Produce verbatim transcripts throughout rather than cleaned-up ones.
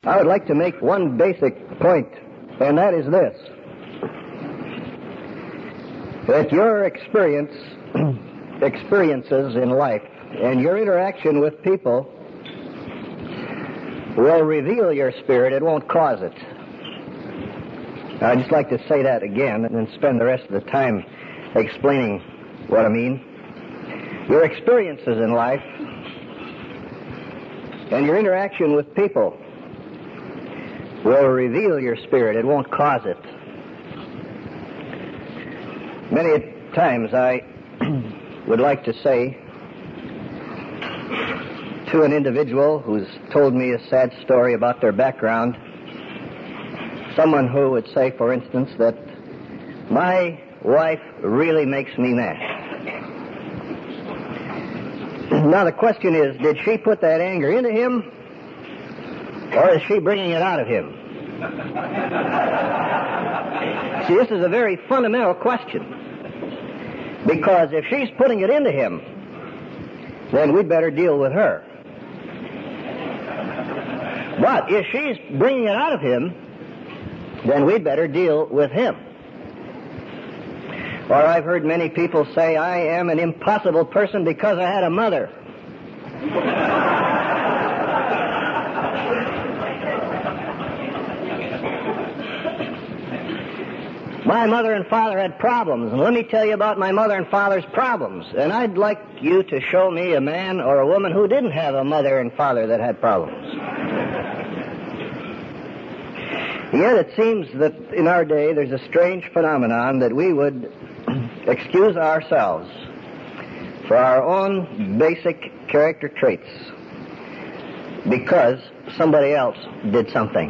I would like to make one basic point, and that is this. That your experience, experiences in life and your interaction with people will reveal your spirit. It won't cause it. I'd just like to say that again and then spend the rest of the time explaining what I mean. Your experiences in life and your interaction with people will reveal your spirit. It won't cause it. Many times I would like to say to an individual who's told me a sad story about their background, someone who would say, for instance, that my wife really makes me mad. Now the question is, did she put that anger into him, or is she bringing it out of him? See, this is a very fundamental question. Because if she's putting it into him, then we'd better deal with her. But if she's bringing it out of him, then we'd better deal with him. Or I've heard many people say, I am an impossible person because I had a mother. My mother and father had problems, and let me tell you about my mother and father's problems. And I'd like you to show me a man or a woman who didn't have a mother and father that had problems. Yet it seems that in our day there's a strange phenomenon that we would excuse ourselves for our own basic character traits because somebody else did something.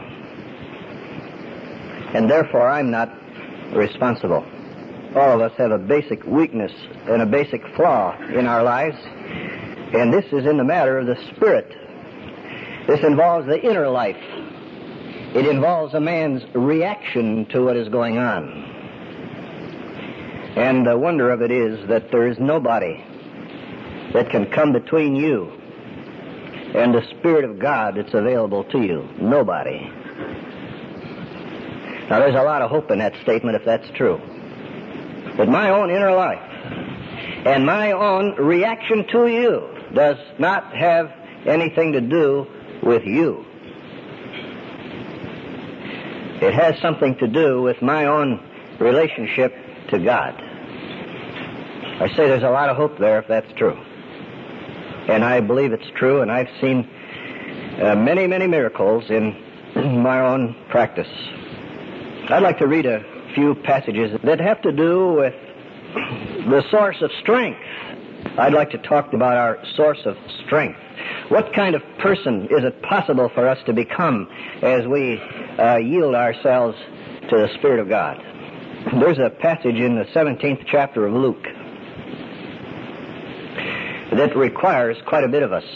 And therefore I'm not responsible. All of us have a basic weakness and a basic flaw in our lives, and this is in the matter of the spirit. This involves the inner life. It involves a man's reaction to what is going on. And the wonder of it is that there is nobody that can come between you and the Spirit of God that's available to you. Nobody. Now, there's a lot of hope in that statement if that's true. But my own inner life and my own reaction to you does not have anything to do with you. It has something to do with my own relationship to God. I say there's a lot of hope there if that's true. And I believe it's true, and I've seen uh, many, many miracles in my own practice. I'd like to read a few passages that have to do with the source of strength. I'd like to talk about our source of strength. What kind of person is it possible for us to become as we uh, yield ourselves to the Spirit of God? There's a passage in the seventeenth chapter of Luke that requires quite a bit of us.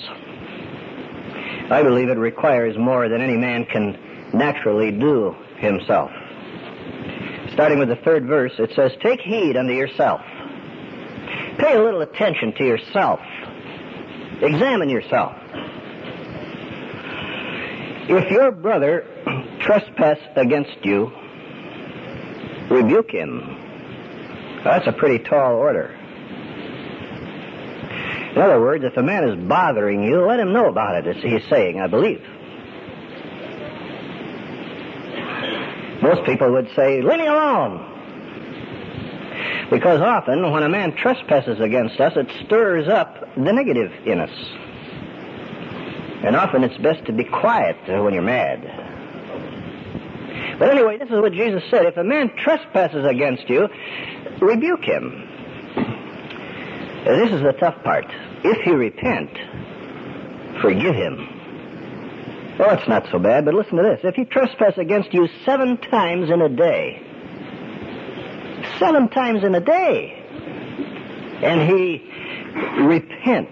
I believe it requires more than any man can naturally do himself. Starting with the third verse, it says, "Take heed unto yourself." Pay a little attention to yourself. Examine yourself. If your brother trespass against you, rebuke him. That's a pretty tall order. In other words, if a man is bothering you, let him know about it, as he's saying, I believe. Most people would say, leave me alone. Because often, when a man trespasses against us, it stirs up the negative in us. And often it's best to be quiet when you're mad. But anyway, this is what Jesus said. If a man trespasses against you, rebuke him. This is the tough part. If you repent, forgive him. Well, it's not so bad, but listen to this. If he trespass against you seven times in a day, seven times in a day, and he repent,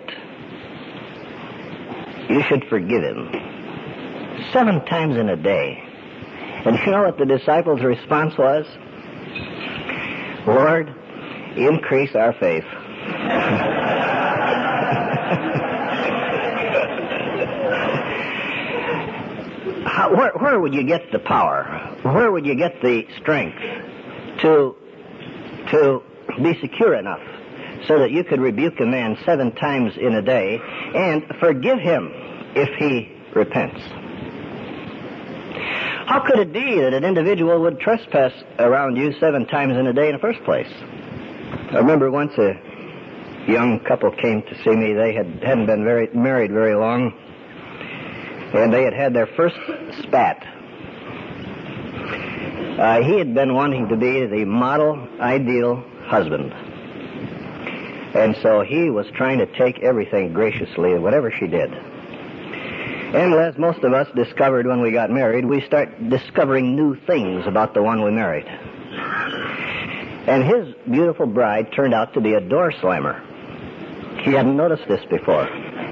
you should forgive him. Seven times in a day. And you know what the disciples' response was? Lord, increase our faith. Now, where, where would you get the power? Where would you get the strength to, to be secure enough so that you could rebuke a man seven times in a day and forgive him if he repents? How could it be that an individual would trespass around you seven times in a day in the first place? I remember once a young couple came to see me. They had, hadn't been very, married very long, and they had had their first spat. Uh, he had been wanting to be the model, ideal husband. And so he was trying to take everything graciously, whatever she did. And as most of us discovered when we got married, we start discovering new things about the one we married. And his beautiful bride turned out to be a door slammer. He hadn't noticed this before.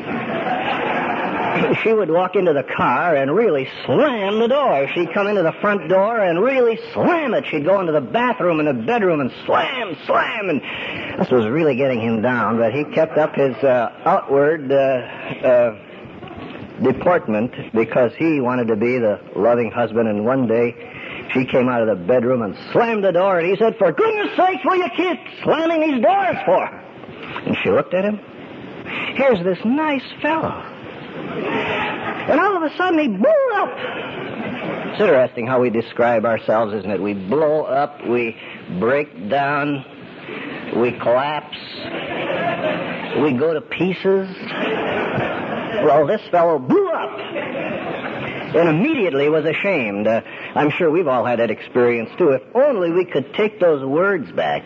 She would walk into the car and really slam the door. She'd come into the front door and really slam it. She'd go into the bathroom and the bedroom and slam, slam. And this was really getting him down, but he kept up his uh, outward uh, uh, deportment because he wanted to be the loving husband. And one day she came out of the bedroom and slammed the door, and he said, "For goodness sakes, what do you keep slamming these doors for?" And she looked at him. Here's this nice fellow. And all of a sudden he blew up. It's interesting how we describe ourselves, isn't it? We blow up, we break down, we collapse, we go to pieces. Well, this fellow blew up and immediately was ashamed. Uh, I'm sure we've all had that experience too. If only we could take those words back.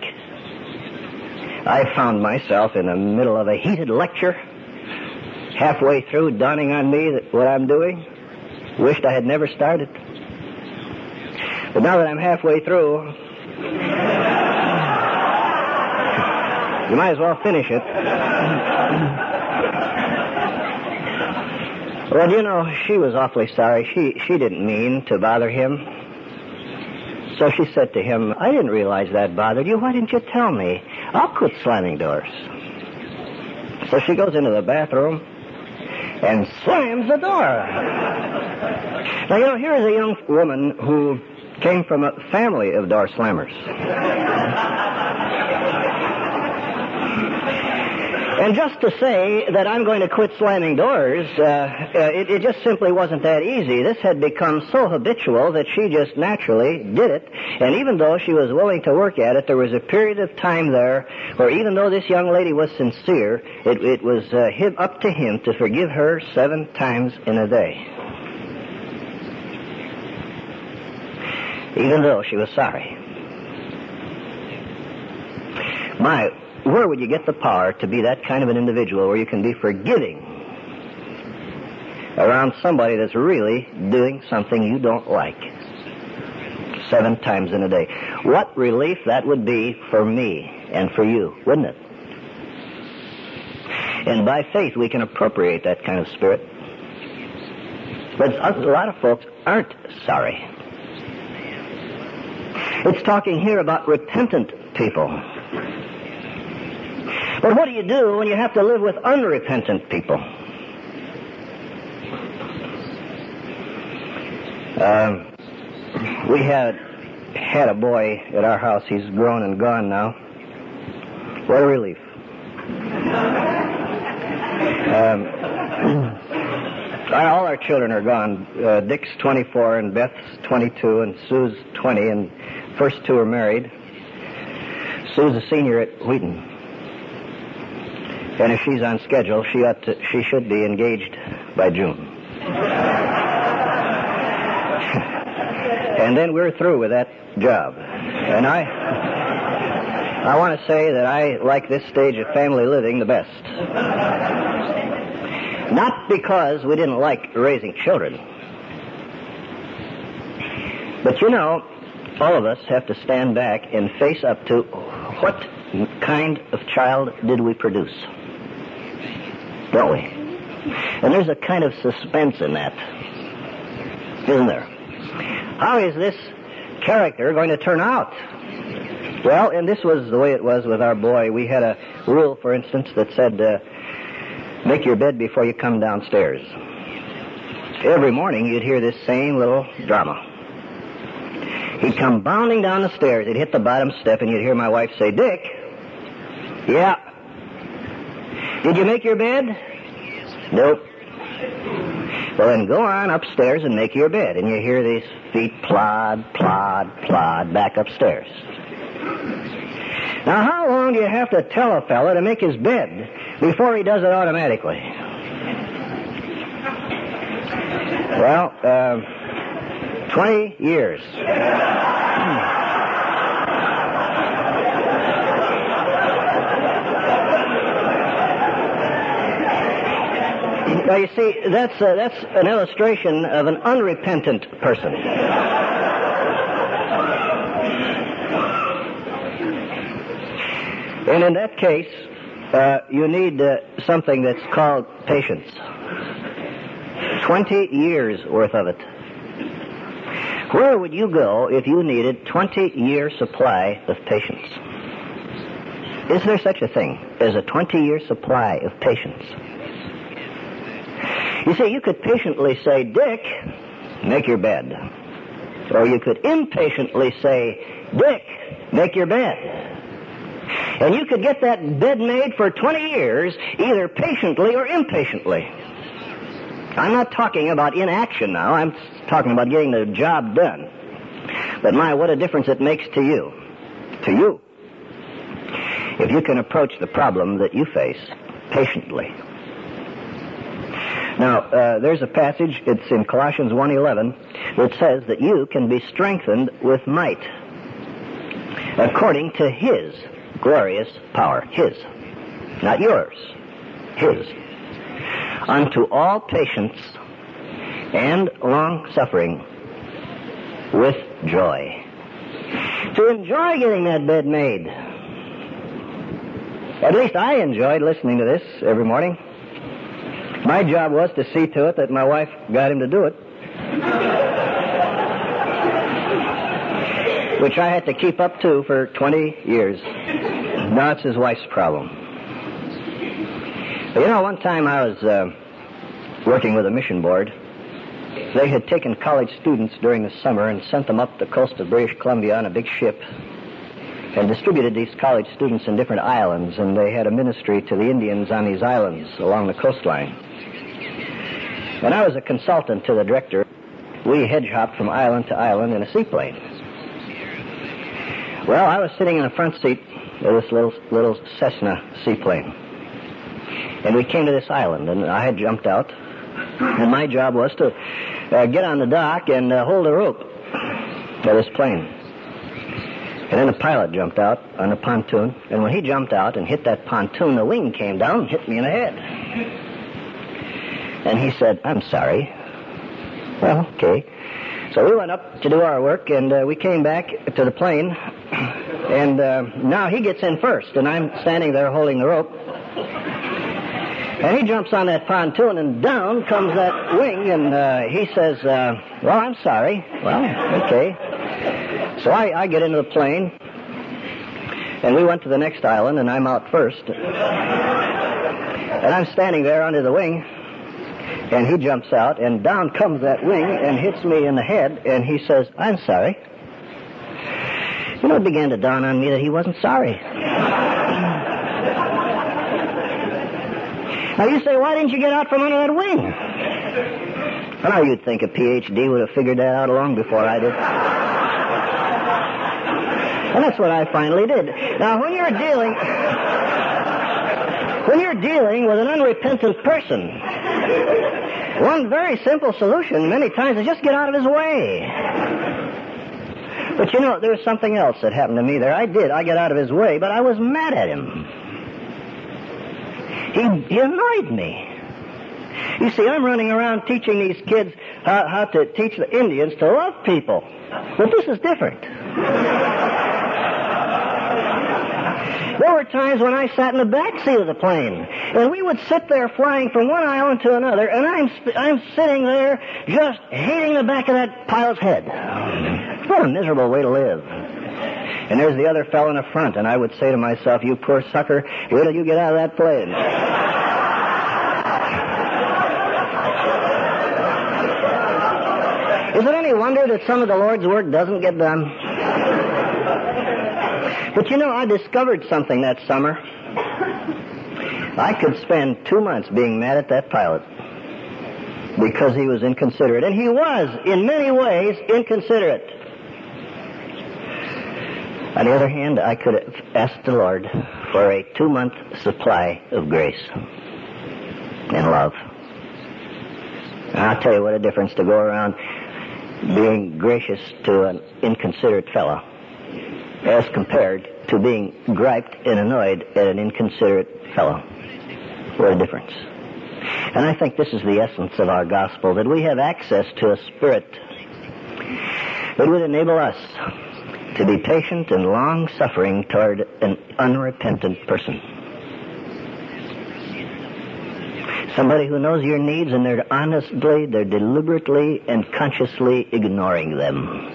I found myself in the middle of a heated lecture, halfway through, dawning on me that what I'm doing, wished I had never started. But now that I'm halfway through, you might as well finish it. Well, you know, she was awfully sorry. She, she didn't mean to bother him. So she said to him, "I didn't realize that bothered you. Why didn't you tell me? I'll quit slamming doors." So she goes into the bathroom and slams the door. Now, you know, here is a young woman who came from a family of door slammers. And just to say that I'm going to quit slamming doors, uh, uh, it, it just simply wasn't that easy. This had become so habitual that she just naturally did it. And even though she was willing to work at it, there was a period of time there where even though this young lady was sincere, it, it was uh, him, up to him to forgive her seven times in a day. Even though she was sorry. My... Where would you get the power to be that kind of an individual where you can be forgiving around somebody that's really doing something you don't like seven times in a day? What relief that would be for me and for you, wouldn't it? And by faith we can appropriate that kind of spirit. But a lot of folks aren't sorry. It's talking here about repentant people. But what do you do when you have to live with unrepentant people? Um, we had had a boy at our house. He's grown and gone now. What a relief. Um, all our children are gone. Uh, Dick's twenty-four and Beth's twenty-two and Sue's twenty, and first two are married. Sue's a senior at Wheaton. And if she's on schedule, she ought to, she should be engaged by June. And then we're through with that job. And I I want to say that I like this stage of family living the best. Not because we didn't like raising children. But you know, all of us have to stand back and face up to what kind of child did we produce. Don't we? And there's a kind of suspense in that, isn't there? How is this character going to turn out? Well, and this was the way it was with our boy. We had a rule, for instance, that said, uh, make your bed before you come downstairs. every morning you'd hear this same little drama. He'd come bounding down the stairs. He'd hit the bottom step, and you'd hear my wife say, "Dick." "Yeah." "Did you make your bed?" "Nope." "Well, then go on upstairs and make your bed." And you hear these feet plod, plod, plod back upstairs. Now, how long do you have to tell a fella to make his bed before he does it automatically? Well, uh, twenty years. Now, you see, that's, uh, that's an illustration of an unrepentant person. And in that case, uh, you need uh, something that's called patience. Twenty years worth of it. Where would you go if you needed twenty-year supply of patience? Is there such a thing as a twenty-year supply of patience? You see, you could patiently say, "Dick, make your bed." Or you could impatiently say, "Dick, make your bed." And you could get that bed made for twenty years, either patiently or impatiently. I'm not talking about inaction now. I'm talking about getting the job done. But my, what a difference it makes to you. To you. If you can approach the problem that you face patiently. Now, uh, there's a passage, it's in Colossians one eleven, that says that you can be strengthened with might according to His glorious power. His. Not yours. His. Unto all patience and long-suffering with joy. To enjoy getting that bed made. At least I enjoyed listening to this every morning. My job was to see to it that my wife got him to do it. Which I had to keep up to for twenty years. Now it's his wife's problem. But you know, one time I was uh, working with a mission board. They had taken college students during the summer and sent them up the coast of British Columbia on a big ship and distributed these college students in different islands, and they had a ministry to the Indians on these islands along the coastline. And I was a consultant to the director. We hedge-hopped from island to island in a seaplane. Well, I was sitting in the front seat of this little little Cessna seaplane. And we came to this island, and I had jumped out. And my job was to uh, get on the dock and uh, hold a rope for this plane. And then the pilot jumped out on the pontoon. And when he jumped out and hit that pontoon, the wing came down and hit me in the head. And he said, "I'm sorry." Well, okay. So we went up to do our work, and uh, we came back to the plane. And uh, now he gets in first, and I'm standing there holding the rope. And he jumps on that pontoon, and down comes that wing, and uh, he says, uh, "Well, I'm sorry." Well, okay. So I, I get into the plane, and we went to the next island, and I'm out first. And I'm standing there under the wing, and he jumps out, and down comes that wing and hits me in the head, and he says, "I'm sorry." You know, it began to dawn on me that he wasn't sorry. Now you say, "Why didn't you get out from under that wing?" Well, now you'd think a P H D would have figured that out long before I did. And that's what I finally did. Now, when you're dealing, when you're dealing with an unrepentant person, one very simple solution many times is just get out of his way. But you know, there was something else that happened to me there. I did. I got out of his way, but I was mad at him. He, he annoyed me. You see, I'm running around teaching these kids how, how to teach the Indians to love people. But this is different. There were times when I sat in the back seat of the plane, and we would sit there flying from one island to another, and I'm I'm sitting there just hating the back of that pilot's head. What a miserable way to live. And there's the other fellow in the front, and I would say to myself, "You poor sucker, wait till you get out of that plane." wonder that some of the Lord's work doesn't get done? But you know, I discovered something that summer. I could spend two months being mad at that pilot because he was inconsiderate. And he was, in many ways, inconsiderate. On the other hand, I could have asked the Lord for a two-month supply of grace and love. And I'll tell you what a difference to go around being gracious to an inconsiderate fellow as compared to being griped and annoyed at an inconsiderate fellow. What a difference. And I think this is the essence of our gospel, that we have access to a spirit that would enable us to be patient and long-suffering toward an unrepentant person. Somebody who knows your needs and they're honestly, they're deliberately and consciously ignoring them.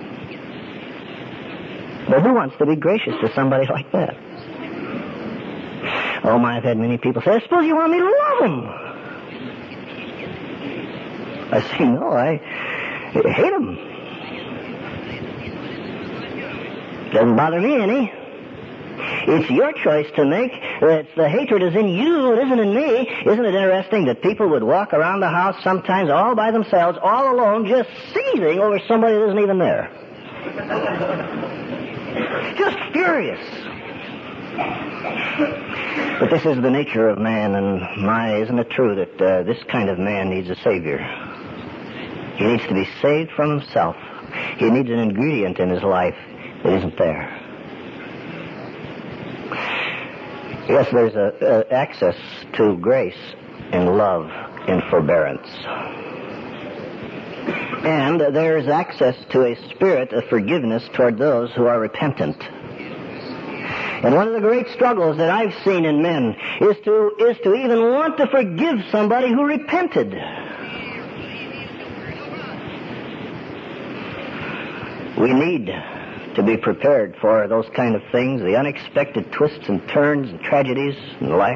But who wants to be gracious to somebody like that? Oh my, I've had many people say, I suppose you want me to love him. I say, no, I hate him. Doesn't bother me any. It's your choice to make. It's the hatred is in you, it isn't in me. Isn't it interesting that people would walk around the house sometimes all by themselves, all alone, just seething over somebody that isn't even there? Just furious. But this is the nature of man, and my, isn't it true that uh, this kind of man needs a Savior? He needs to be saved from himself. He needs an ingredient in his life that isn't there. Yes, there's a, a access to grace and love and forbearance. And there's access to a spirit of forgiveness toward those who are repentant. And one of the great struggles that I've seen in men is to, is to even want to forgive somebody who repented. We need to be prepared for those kind of things, the unexpected twists and turns and tragedies in life.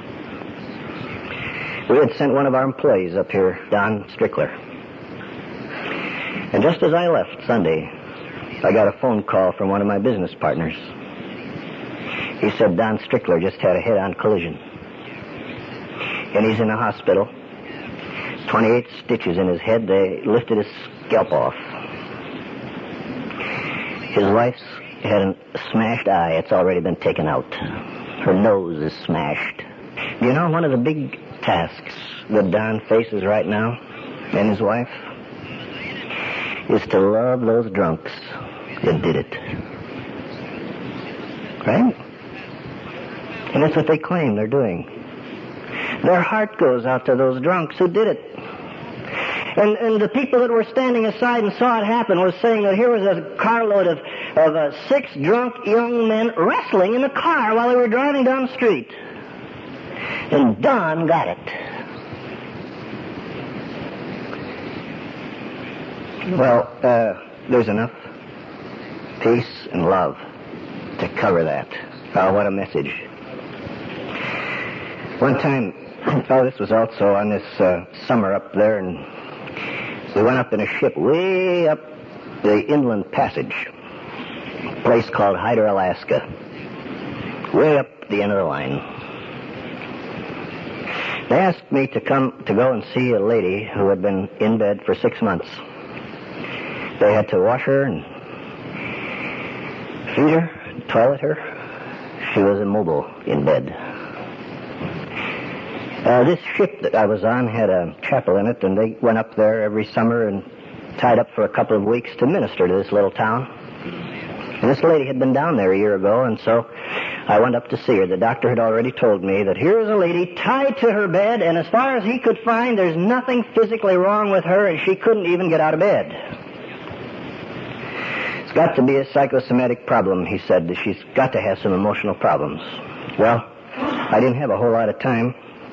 We had sent one of our employees up here, Don Strickler. And just as I left Sunday, I got a phone call from one of my business partners. He said Don Strickler just had a head-on collision. And he's in the hospital. twenty-eight stitches in his head. They lifted his scalp off. His wife's had a smashed eye. It's already been taken out. Her nose is smashed. You know, one of the big tasks that Don faces right now, and his wife, is to love those drunks that did it. Right? And that's what they claim they're doing. Their heart goes out to those drunks who did it. And, and the people that were standing aside and saw it happen was saying that here was a carload of, of uh, six drunk young men wrestling in the car while they were driving down the street. And Don got it. Well, uh, there's enough peace and love to cover that. Oh, what a message. One time, oh, this was also on this uh, summer up there, and we went up in a ship way up the Inland Passage, a place called Hyder, Alaska, way up the end of the line. They asked me to come to go and see a lady who had been in bed for six months. They had to wash her and feed her, toilet her. She was immobile in bed. Uh, this ship that I was on had a chapel in it, and they went up there every summer and tied up for a couple of weeks to minister to this little town. And this lady had been down there a year ago, and so I went up to see her. The doctor had already told me that here is a lady tied to her bed, and as far as he could find, there's nothing physically wrong with her, and she couldn't even get out of bed. It's got to be a psychosomatic problem, he said. She's got to have some emotional problems. Well, I didn't have a whole lot of time.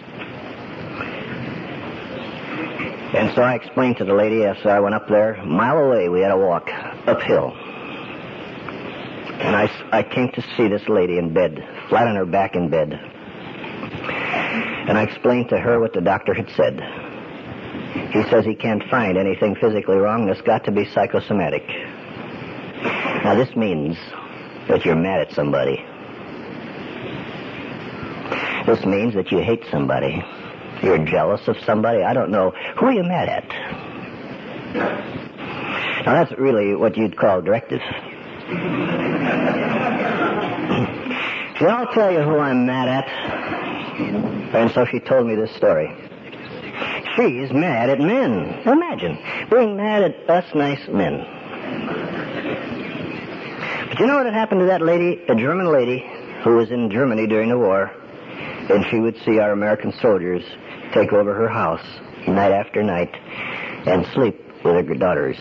And so I explained to the lady as I went up there, a mile away we had to walk uphill. And I, I came to see this lady in bed, flat on her back in bed. And I explained to her what the doctor had said. He says he can't find anything physically wrong. It's got to be psychosomatic. Now, this means that you're mad at somebody. This means that you hate somebody. You're jealous of somebody. I don't know. Who are you mad at? Now, that's really what you'd call directive. So I'll tell you who I'm mad at. And so she told me this story. She's mad at men. Imagine being mad at us nice men. But you know what had happened to that lady, a German lady who was in Germany during the war, and she would see our American soldiers take over her house night after night and sleep with her daughters.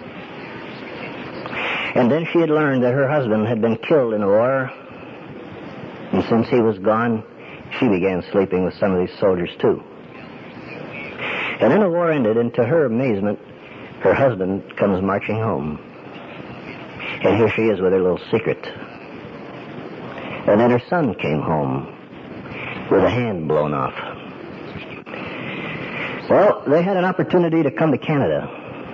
And then she had learned that her husband had been killed in the war, and since he was gone, she began sleeping with some of these soldiers too. And then the war ended, and to her amazement, her husband comes marching home. And here she is with her little secret. And then her son came home with a hand blown off. Well, they had an opportunity to come to Canada.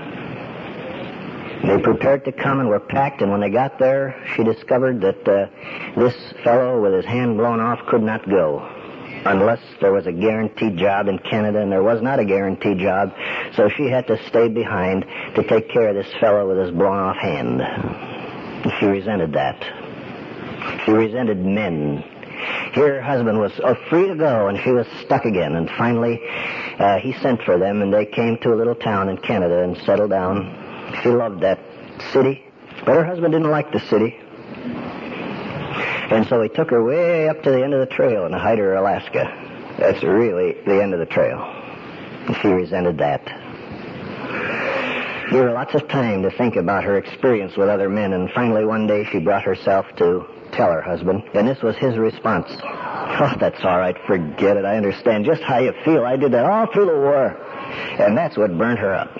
They prepared to come and were packed, and when they got there, she discovered that uh, this fellow with his hand blown off could not go unless there was a guaranteed job in Canada, and there was not a guaranteed job, so she had to stay behind to take care of this fellow with his blown off hand. She resented that. She resented men. Here her husband was uh, free to go, and she was stuck again, and finally uh, he sent for them, and they came to a little town in Canada and settled down. She loved that city, but her husband didn't like the city. And so he took her way up to the end of the trail in Hyder, Alaska. That's really the end of the trail. And she resented that. Gave her lots of time to think about her experience with other men, and finally one day she brought herself to tell her husband, and this was his response. Oh, that's all right, forget it, I understand just how you feel. I did that all through the war. And that's what burned her up.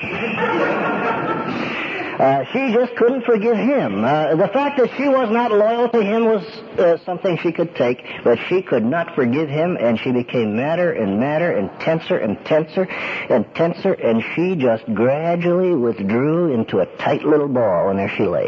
Uh, she just couldn't forgive him. Uh, the fact that she was not loyal to him was uh, something she could take, but she could not forgive him, and she became madder and madder and tenser and tenser and tenser, and she just gradually withdrew into a tight little ball, and there she lay.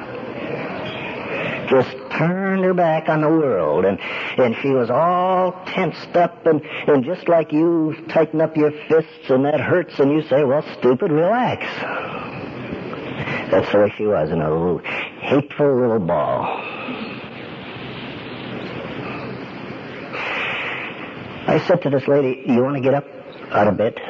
Just turned her back on the world, and, and she was all tensed up, and, and just like you tighten up your fists and that hurts, and you say, well, stupid, relax. That's the way she was, in a little hateful little ball. I said to this lady, you want to get up out of bed?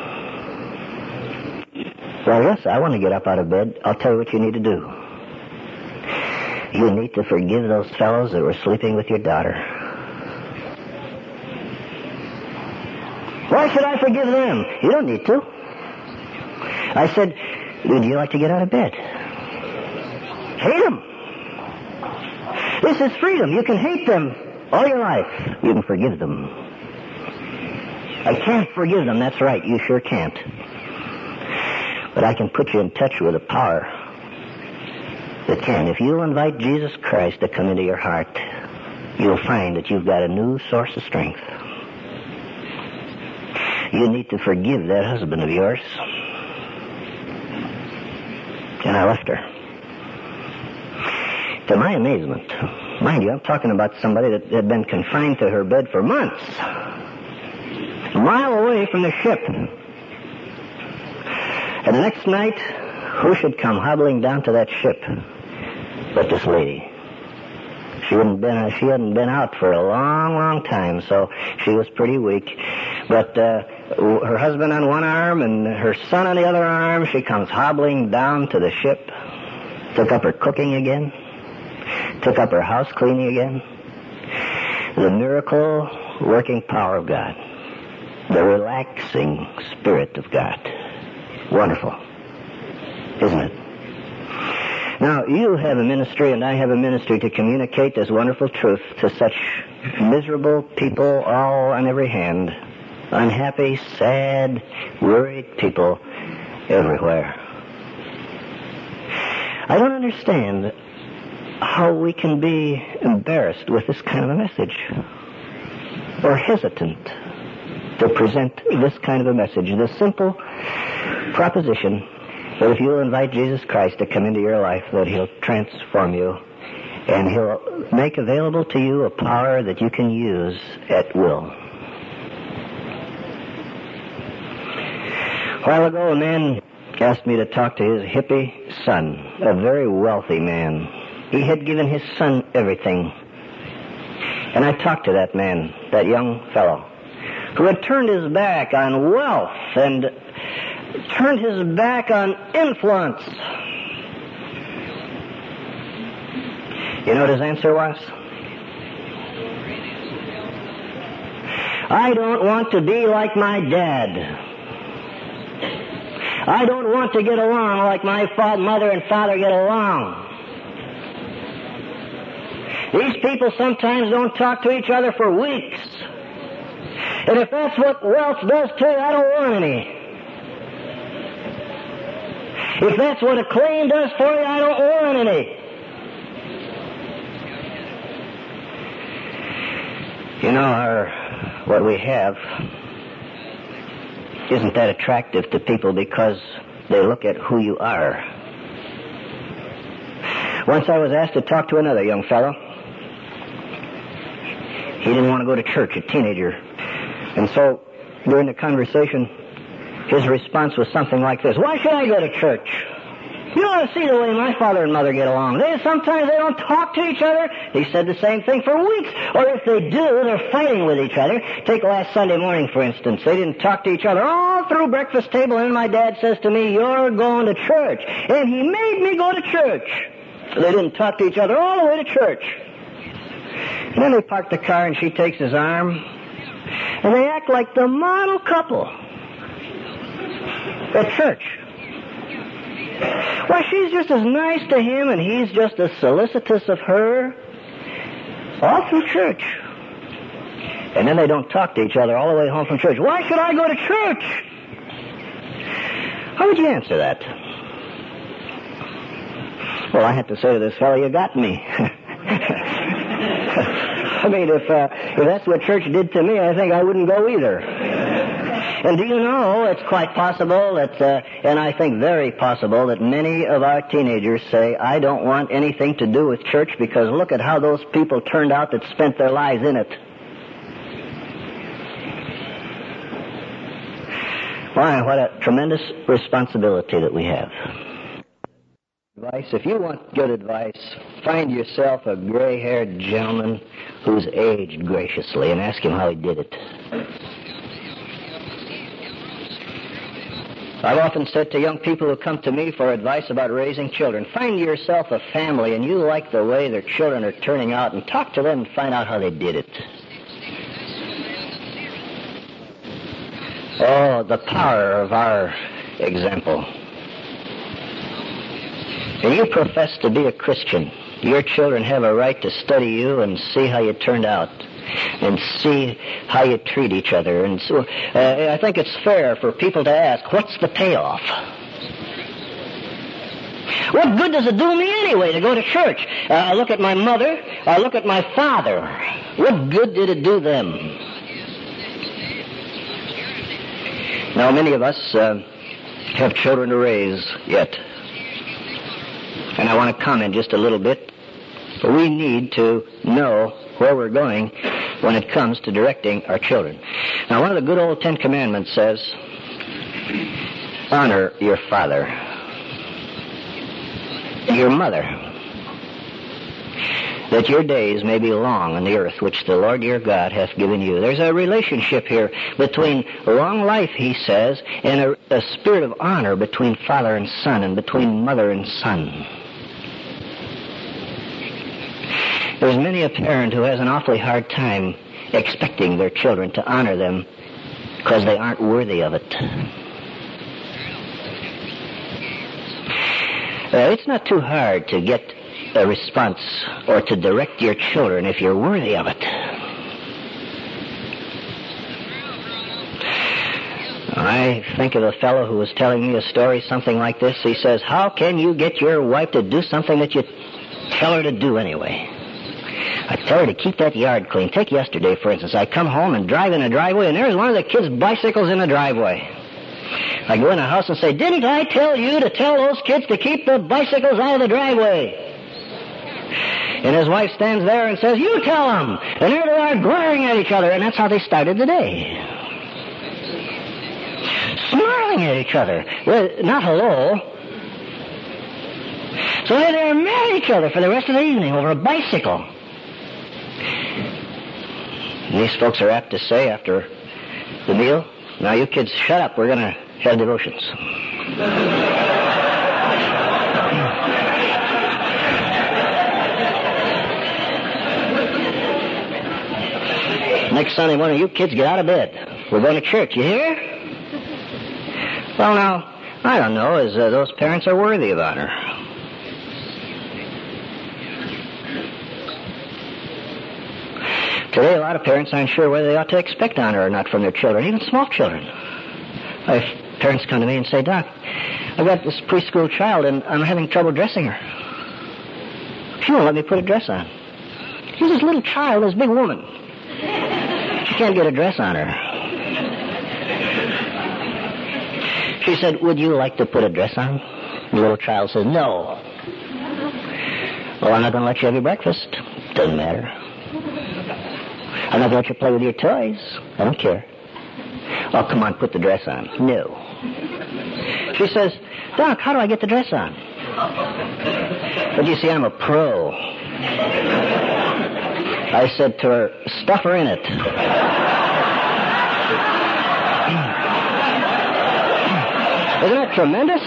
Well, yes, I want to get up out of bed. I'll tell you what you need to do. You need to forgive those fellows that were sleeping with your daughter. Why should I forgive them? You don't need to. I said, would you like to get out of bed? Hate them. This is freedom. You can hate them all your life. You can forgive them. I can't forgive them. That's right. You sure can't. But I can put you in touch with a power that can. If you'll invite Jesus Christ to come into your heart, you'll find that you've got a new source of strength. You need to forgive that husband of yours. And I left her. To my amazement, mind you, I'm talking about somebody that had been confined to her bed for months, a mile away from the ship. And the next night, who should come hobbling down to that ship but this lady? She hadn't been, she hadn't been out for a long, long time, so she was pretty weak. But uh, her husband on one arm and her son on the other arm, she comes hobbling down to the ship, took up her cooking again, took up her house cleaning again. The miracle working power of God. The relaxing Spirit of God. Wonderful, isn't it? Now, you have a ministry and I have a ministry to communicate this wonderful truth to such miserable people all on every hand. Unhappy, sad, worried people everywhere. I don't understand how we can be embarrassed with this kind of a message, or hesitant, to present this kind of a message, the simple proposition that if you'll invite Jesus Christ to come into your life, that he'll transform you and he'll make available to you a power that you can use at will. A while ago, a man asked me to talk to his hippie son, a very wealthy man. He had given his son everything. And I talked to that man, that young fellow, who had turned his back on wealth and turned his back on influence. You know what his answer was? I don't want to be like my dad. I don't want to get along like my father, mother and father get along. These people sometimes don't talk to each other for weeks. And if that's what wealth does to you, I don't want any. If that's what acclaim does for you, I don't want any. You know, our, what we have isn't that attractive to people because they look at who you are. Once I was asked to talk to another young fellow. He didn't want to go to church, a teenager. And so, during the conversation, his response was something like this: why should I go to church? You ought to see the way my father and mother get along. They sometimes they don't talk to each other. He said the same thing for weeks. Or if they do, they're fighting with each other. Take last Sunday morning, for instance. They didn't talk to each other all through breakfast table, and my dad says to me, you're going to church. And he made me go to church. They didn't talk to each other all the way to church. And then they park the car, and she takes his arm, and they act like the model couple at church. Why, she's just as nice to him, and he's just as solicitous of her, all through church. And then they don't talk to each other all the way home from church. Why should I go to church? How would you answer that? Well, I had to say to this fellow, you got me. I mean, if, uh, if that's what church did to me, I think I wouldn't go either. And do you know, it's quite possible that, uh, and I think very possible, that many of our teenagers say, I don't want anything to do with church because look at how those people turned out that spent their lives in it. Why, what a tremendous responsibility that we have. Advice, if you want good advice, find yourself a gray-haired gentleman who's aged graciously and ask him how he did it. I've often said to young people who come to me for advice about raising children, find yourself a family and you like the way their children are turning out and talk to them and find out how they did it. Oh, the power of our example. And you profess to be a Christian. Your children have a right to study you and see how you turned out and see how you treat each other. And so uh, I think it's fair for people to ask, what's the payoff? What good does it do me anyway to go to church? Uh, I look at my mother. I look at my father. What good did it do them? Now, many of us uh, have children to raise yet. And I want to comment just a little bit. We need to know where we're going when it comes to directing our children. Now, one of the good old Ten Commandments says, honor your father, your mother, that your days may be long on the earth which the Lord your God hath given you. There's a relationship here between long life, he says, and a, a spirit of honor between father and son and between mother and son. There's many a parent who has an awfully hard time expecting their children to honor them because they aren't worthy of it. Uh, it's not too hard to get a response or to direct your children if you're worthy of it. I think of a fellow who was telling me a story, something like this. He says, how can you get your wife to do something that you tell her to do anyway? I tell her to keep that yard clean. Take yesterday, for instance. I come home and drive in a driveway, and there's one of the kids' bicycles in the driveway. I go in the house and say, didn't I tell you to tell those kids to keep the bicycles out of the driveway? And his wife stands there and says, you tell them. And there they are glaring at each other, and that's how they started the day. Snarling at each other. Well, not hello. So they're there mad at each other for the rest of the evening over a bicycle. And these folks are apt to say after the meal, now you kids shut up, we're going to have devotions. Next Sunday morning, you kids get out of bed. We're going to church, you hear? Well, now, I don't know as uh, those parents are worthy of honor. Today, a lot of parents aren't sure whether they ought to expect honor or not from their children, even small children. I have parents come to me and say, Doc, I've got this preschool child and I'm having trouble dressing her. She won't let me put a dress on. She's this little child, this big woman. She can't get a dress on her. She said, would you like to put a dress on? The little child says, no. Well, I'm not going to let you have your breakfast. Doesn't matter. I'm not going to let you play with your toys. I don't care. Oh, come on, put the dress on. No. She says, Doc, how do I get the dress on? But you see, I'm a pro. I said to her, stuff her in it. Isn't that tremendous?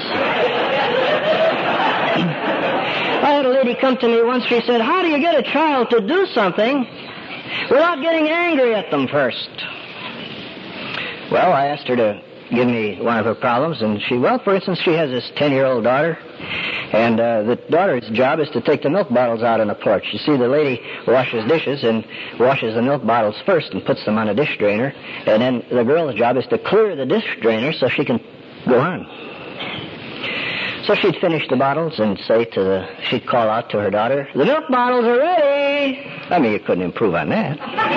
I had a lady come to me once. She said, how do you get a child to do something without getting angry at them first? Well, I asked her to give me one of her problems, and she, well, for instance, she has this ten-year-old daughter, and uh, the daughter's job is to take the milk bottles out on the porch. You see, the lady washes dishes and washes the milk bottles first and puts them on a dish drainer, and then the girl's job is to clear the dish drainer so she can go on. So she'd finish the bottles and say to the, she'd call out to her daughter, the milk bottles are ready. I mean, you couldn't improve on that.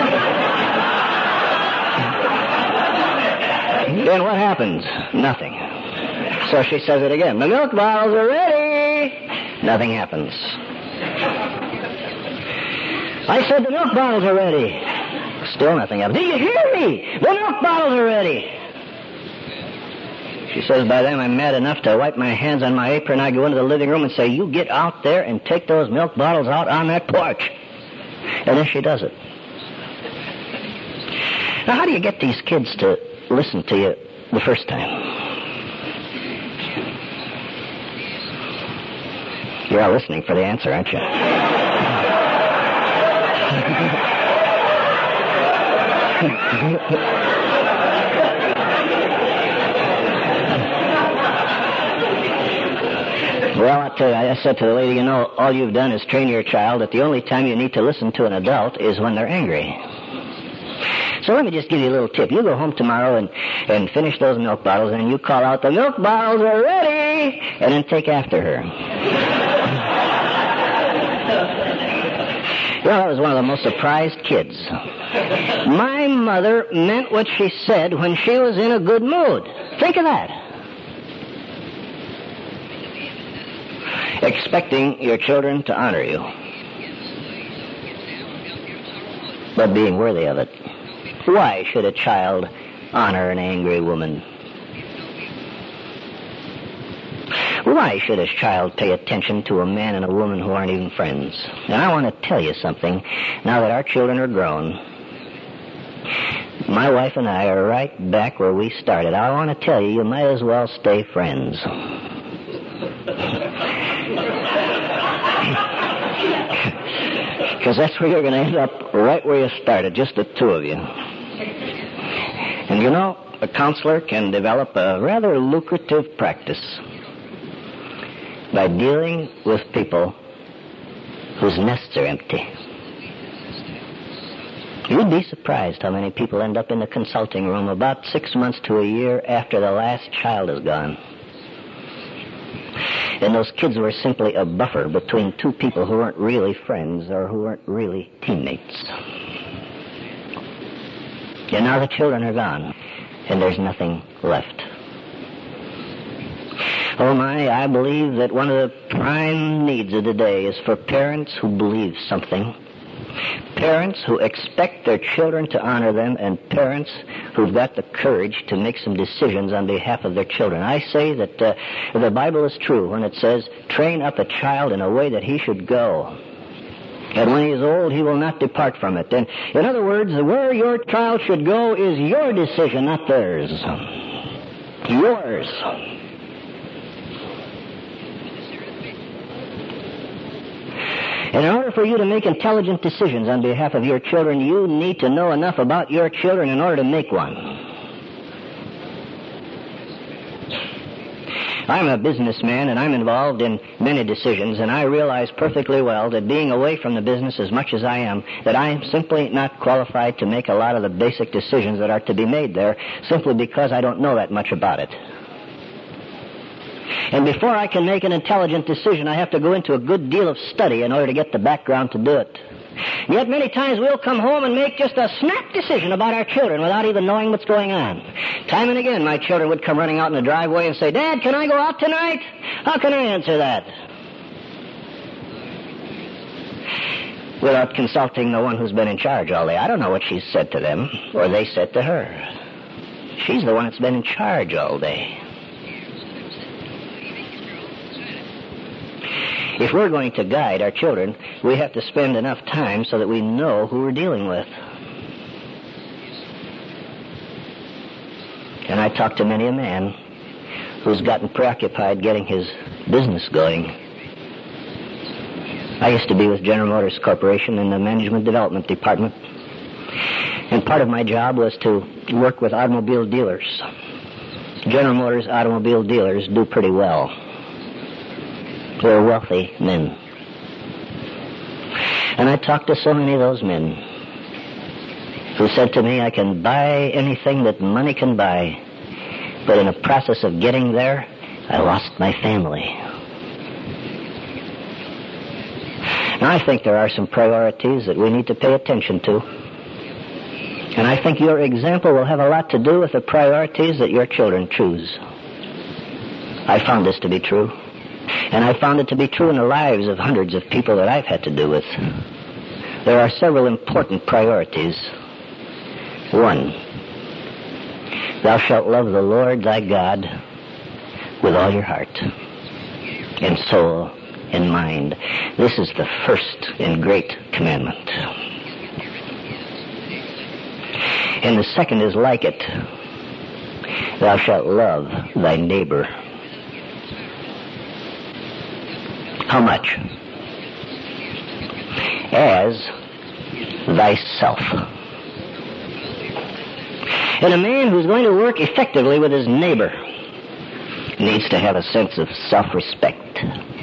Then what happens? Nothing. So she says it again. The milk bottles are ready. Nothing happens. I said the milk bottles are ready. Still nothing happens. Do you hear me? The milk bottles are ready. She says, by then I'm mad enough to wipe my hands on my apron. I go into the living room and say, you get out there and take those milk bottles out on that porch. And then she does it. Now, how do you get these kids to listen to you the first time? You're all listening for the answer, aren't you? Well, I tell you, I said to the lady, you know, all you've done is train your child that the only time you need to listen to an adult is when they're angry. So let me just give you a little tip. You go home tomorrow and, and finish those milk bottles, and you call out, the milk bottles are ready, and then take after her. Well, I was one of the most surprised kids. My mother meant what she said when she was in a good mood. Think of that. Expecting your children to honor you, but being worthy of it. Why should a child honor an angry woman? Why should a child pay attention to a man and a woman who aren't even friends? And I want to tell you something, now that our children are grown. My wife and I are right back where we started. I want to tell you, you might as well stay friends. Because that's where you're going to end up, right where you started, just the two of you. And you know, a counselor can develop a rather lucrative practice by dealing with people whose nests are empty. You'd be surprised how many people end up in the consulting room about six months to a year after the last child is gone. And those kids were simply a buffer between two people who weren't really friends or who weren't really teammates. And now the children are gone, and there's nothing left. Oh my, I believe that one of the prime needs of the day is for parents who believe something, parents who expect their children to honor them, and parents who've got the courage to make some decisions on behalf of their children. I say that uh, the Bible is true when it says, train up a child in a way that he should go, and when he is old, he will not depart from it. And in other words, where your child should go is your decision, not theirs. Yours. And in order for you to make intelligent decisions on behalf of your children, you need to know enough about your children in order to make one. I'm a businessman, and I'm involved in many decisions, and I realize perfectly well that being away from the business as much as I am, that I am simply not qualified to make a lot of the basic decisions that are to be made there, simply because I don't know that much about it. And before I can make an intelligent decision, I have to go into a good deal of study in order to get the background to do it. Yet many times we'll come home and make just a snap decision about our children without even knowing what's going on. Time and again, my children would come running out in the driveway and say, Dad, can I go out tonight? How can I answer that? Without consulting the one who's been in charge all day. I don't know what she's said to them, or they said to her. She's the one that's been in charge all day. If we're going to guide our children, we have to spend enough time so that we know who we're dealing with. And I talked to many a man who's gotten preoccupied getting his business going. I used to be with General Motors Corporation in the Management Development Department. And part of my job was to work with automobile dealers. General Motors automobile dealers do pretty well. They're wealthy men. And I talked to so many of those men who said to me, I can buy anything that money can buy, but in the process of getting there, I lost my family. Now, I think there are some priorities that we need to pay attention to. And I think your example will have a lot to do with the priorities that your children choose. I found this to be true. And I found it to be true in the lives of hundreds of people that I've had to do with. There are several important priorities. One, thou shalt love the Lord thy God with all your heart and soul and mind. This is the first and great commandment. And the second is like it. Thou shalt love thy neighbor. How much? As thyself. And a man who's going to work effectively with his neighbor needs to have a sense of self-respect.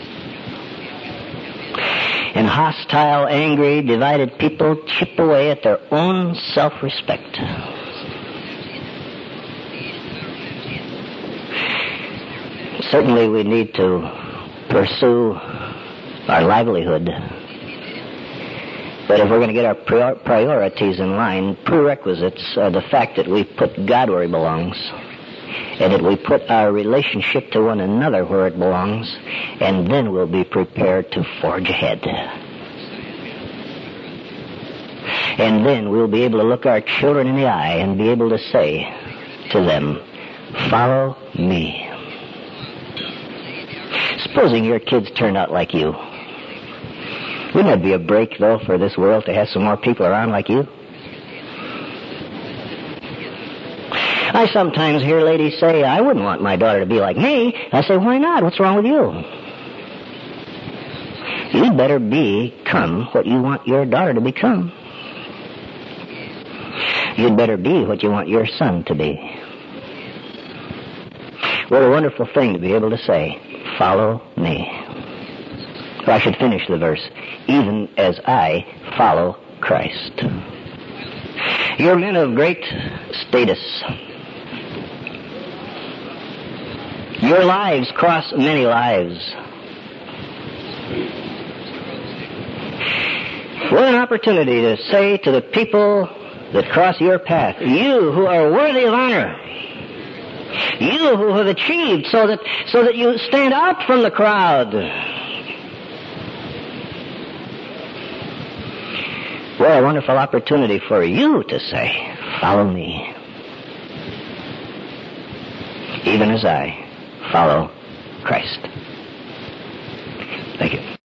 And hostile, angry, divided people chip away at their own self-respect. Certainly we need to pursue our livelihood. But if we're going to get our prior- priorities in line, prerequisites are the fact that we put God where he belongs, and that we put our relationship to one another where it belongs, and then we'll be prepared to forge ahead. And then we'll be able to look our children in the eye and be able to say to them, follow me. Supposing your kids turned out like you. Wouldn't that be a break, though, for this world to have some more people around like you? I sometimes hear ladies say, I wouldn't want my daughter to be like me. I say, why not? What's wrong with you? You'd better become what you want your daughter to become. You'd better be what you want your son to be. What a wonderful thing to be able to say, follow me. Or I should finish the verse, even as I follow Christ. You're men of great status. Your lives cross many lives. What an opportunity to say to the people that cross your path, you who are worthy of honor, you who have achieved so that, so that you stand out from the crowd. What a wonderful opportunity for you to say, follow me, even as I follow Christ. Thank you.